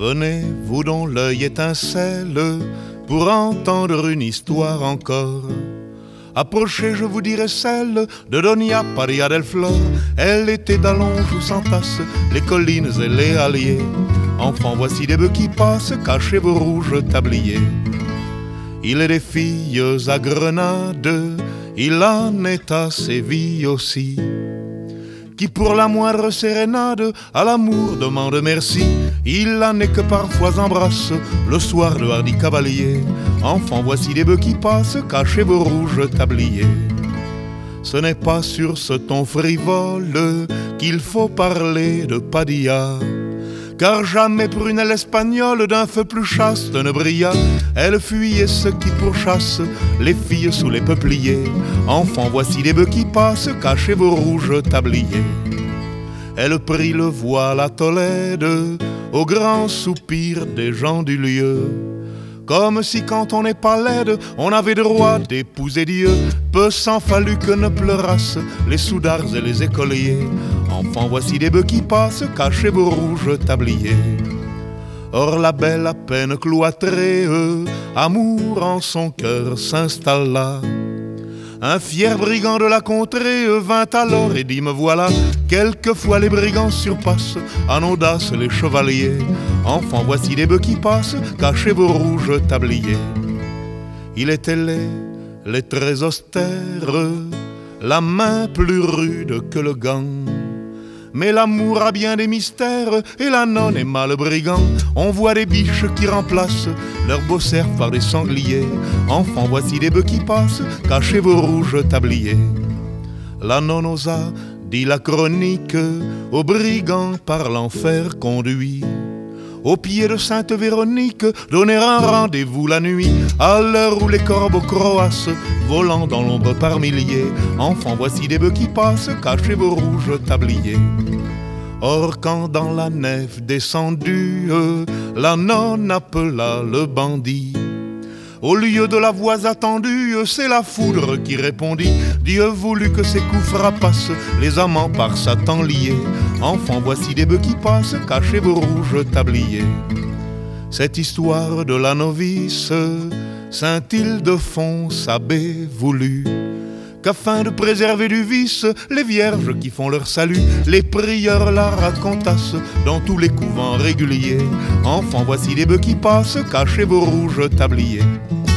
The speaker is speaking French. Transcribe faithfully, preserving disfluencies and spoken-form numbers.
Venez, vous dont l'œil étincelle, pour entendre une histoire encore. Approchez, je vous dirai celle de Doña Maria del Flor. Elle était d'Allonge où s'entassent les collines et les halliers. Enfants, voici des bœufs qui passent, cachez vos rouges tabliers. Il est des filles à Grenade, il en est à Séville aussi, qui pour la moindre sérénade à l'amour demande merci. Il en est que parfois embrasse le soir le hardi cavalier. Enfants, voici des bœufs qui passent, cachez vos rouges tabliers. Ce n'est pas sur ce ton frivole qu'il faut parler de Padilla, car jamais prunelle espagnole d'un feu plus chaste ne brilla. Elle fuyait ceux qui pourchassent les filles sous les peupliers. Enfants, voici des bœufs qui passent, cachez vos rouges tabliers. Elle prit le voile à Tolède au grand soupir des gens du lieu, comme si quand on n'est pas laide, on avait droit d'épouser Dieu. Peu s'en fallut que ne pleurassent les soudards et les écoliers. Enfants, voici des bœufs qui passent, cachez vos rouges tabliers. Or la belle à peine cloîtrée, amour en son cœur s'installa. Un fier brigand de la contrée vint alors et dit me voilà. Quelquefois les brigands surpassent en audace les chevaliers. Enfants, voici des bœufs qui passent, cachez vos rouges tabliers. Il était laid, les traits austères, la main plus rude que le gant. Mais l'amour a bien des mystères et la nonne est mal brigand. On voit des biches qui remplacent leurs beaux cerfs par des sangliers. Enfants, voici des bœufs qui passent, cachez vos rouges tabliers. La nonne osa, dit la chronique, aux brigands par l'enfer conduit, au pied de Sainte-Véronique, donner un rendez-vous la nuit, à l'heure où les corbeaux croassent, volant dans l'ombre par milliers. Enfants, voici des bœufs qui passent, cachez vos rouges tabliers. Or quand dans la nef descendue, la nonne appela le bandit, au lieu de la voix attendue, c'est la foudre qui répondit. Dieu voulut que ces coups frappassent les amants par Satan liés. Enfants, voici des bœufs qui passent, cachez vos rouges tabliers. Cette histoire de la novice, saint Ildefonse avait voulu qu'afin de préserver du vice les vierges qui font leur salut, les prieurs la racontassent dans tous les couvents réguliers. Enfants, voici des bœufs qui passent, cachez vos rouges tabliers.